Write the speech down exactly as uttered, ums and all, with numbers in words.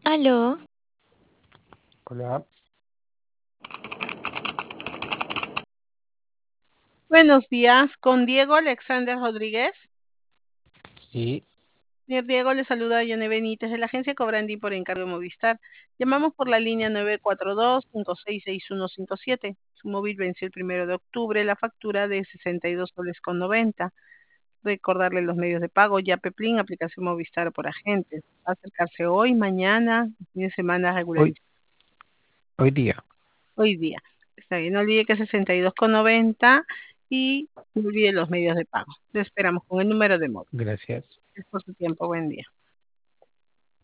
Aló, Hola, Buenos días, con Diego Alexander Rodríguez. sí, Señor Diego, le saluda a Yone Benítez de la agencia Cobrandi por encargo de Movistar. Llamamos por la línea nueve cuatro dos, cinco seis seis uno cinco siete. Su móvil venció el primero de octubre, la factura de sesenta y dos soles con noventa. Recordarle los medios de pago, Yapeplin, aplicación Movistar por agentes. Acercarse hoy, mañana, fin de semana hoy, regularizar. hoy día, Hoy día. Está bien, no olvide que es sesenta y dos con noventa y no olvide los medios de pago. Lo esperamos con el número de móvil. gracias. Gracias por su tiempo. Buen día.